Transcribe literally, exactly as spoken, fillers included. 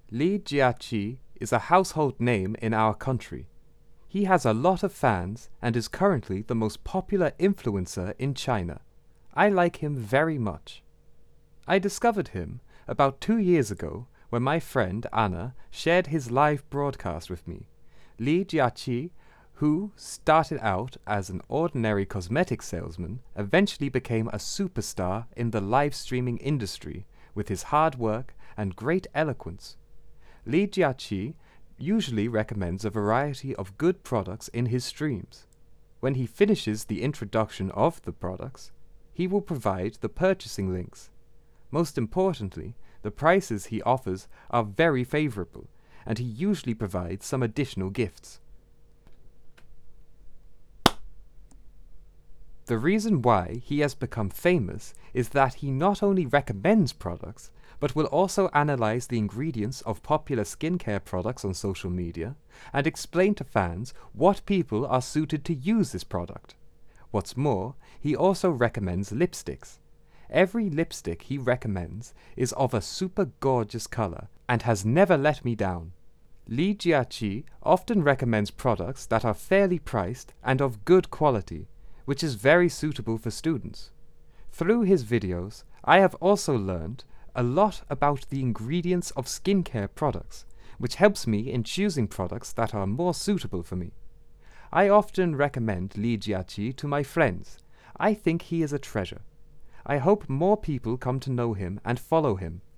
Li Jiaqi is a household name in our country. He has a lot of fans and is currently the most popular influencer in China. I like him very much. I discovered him about two years ago when my friend Anna shared his live broadcast with me. Li Jiaqi, who started out as an ordinary cosmetic salesman, eventually became a superstar in the live streaming industry with his hard work and great eloquence. Li Jiaqi usually recommends a variety of good products in his streams. When he finishes the introduction of the products, he will provide the purchasing links. Most importantly, the prices he offers are very favorable, and he usually provides some additional gifts. The reason why he has become famous is that he not only recommends products, but will also analyze the ingredients of popular skincare products on social media and explain to fans what people are suited to use this product. What's more, he also recommends lipsticks. Every lipstick he recommends is of a super gorgeous color and has never let me down. Li Jiaqi often recommends products that are fairly priced and of good quality, which is very suitable for students. Through his videos, I have also learned a lot about the ingredients of skincare products, which helps me in choosing products that are more suitable for me. I often recommend Li Jiaqi to my friends. I think he is a treasure. I hope more people come to know him and follow him.